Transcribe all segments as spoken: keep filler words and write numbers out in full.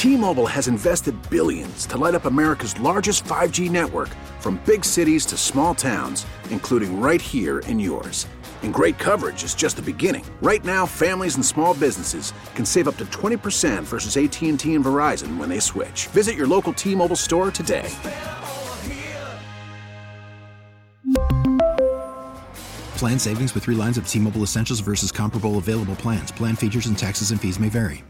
T-Mobile has invested billions to light up America's largest five G network, from big cities to small towns, including right here in yours. And great coverage is just the beginning. Right now, families and small businesses can save up to twenty percent versus A T and T and Verizon when they switch. Visit your local T-Mobile store today. Plan savings with three lines of T-Mobile Essentials versus comparable available plans. Plan features and taxes and fees may vary.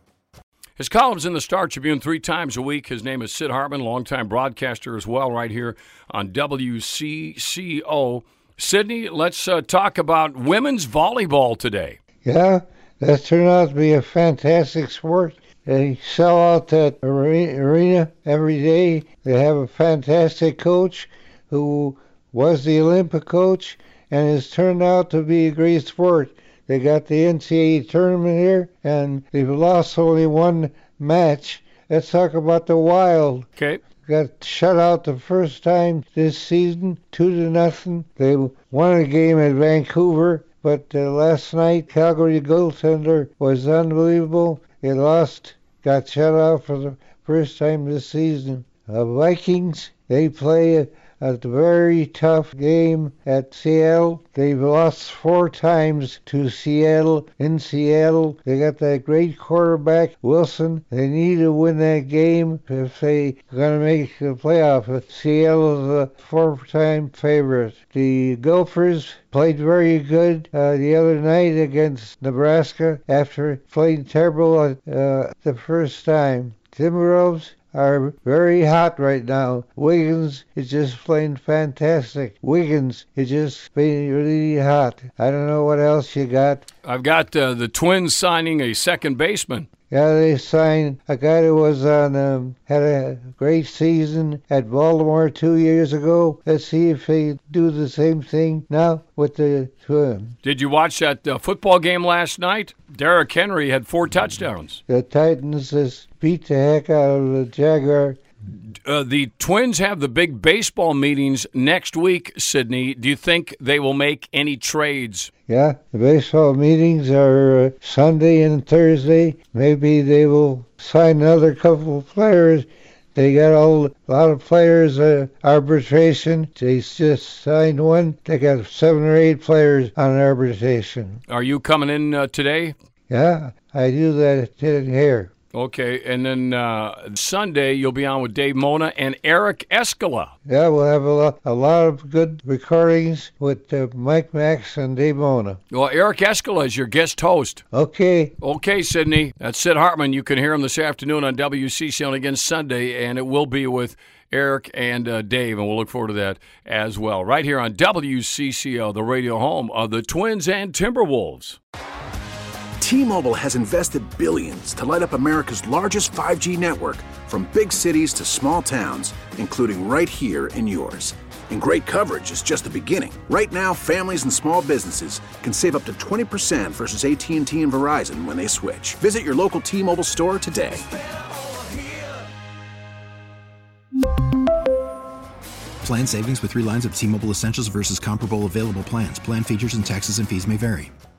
His columns in the Star Tribune three times a week. His name is Sid Hartman, longtime broadcaster as well, right here on W C C O. Sydney, let's uh, talk about women's volleyball today. Yeah, that turned out to be a fantastic sport. They sell out that arena every day. They have a fantastic coach who was the Olympic coach and has turned out to be a great sport. They got the N C A A tournament here, and they've lost only one match. Let's talk about the Wild. Okay. Got shut out the first time this season, two to nothing. They won a game at Vancouver, but uh, last night Calgary goaltender was unbelievable. They lost, got shut out for the first time this season. Uh, Vikings, they play a, a very tough game at Seattle. They've lost four times to Seattle. In Seattle, they got that great quarterback, Wilson. They need to win that game if they're going to make the playoff. Seattle's a four-time favorite. The Gophers played very good uh, the other night against Nebraska after playing terrible uh, the first time. Timberwolves are very hot right now. Wiggins is just playing fantastic. Wiggins is just being really hot. I don't know what else you got. I've got uh, the Twins signing a second baseman. Yeah, they signed a guy who was on um, had a great season at Baltimore two years ago. Let's see if they do the same thing now with the Twins. Did you watch that uh, football game last night? Derrick Henry had four touchdowns. The Titans just beat the heck out of the Jaguar. Uh, the Twins have the big baseball meetings next week, Sydney. Do you think they will make any trades? Yeah, the baseball meetings are uh, Sunday and Thursday. Maybe they will sign another couple of players. They got all, a lot of players uh, arbitration. They just signed one. They got seven or eight players on arbitration. Are you coming in uh, today? Yeah, I do that here. Okay, and then uh, Sunday you'll be on with Dave Mona and Eric Escala. Yeah, we'll have a lot, a lot of good recordings with uh, Mike Max and Dave Mona. Well, Eric Escala is your guest host. Okay. Okay, Sydney. That's Sid Hartman. You can hear him this afternoon on W C C O and again Sunday, and it will be with Eric and uh, Dave, and we'll look forward to that as well. Right here on W C C O, the radio home of the Twins and Timberwolves. T-Mobile has invested billions to light up America's largest five G network, from big cities to small towns, including right here in yours. And great coverage is just the beginning. Right now, families and small businesses can save up to twenty percent versus A T and T and Verizon when they switch. Visit your local T-Mobile store today. Plan savings with three lines of T-Mobile Essentials versus comparable available plans. Plan features and taxes and fees may vary.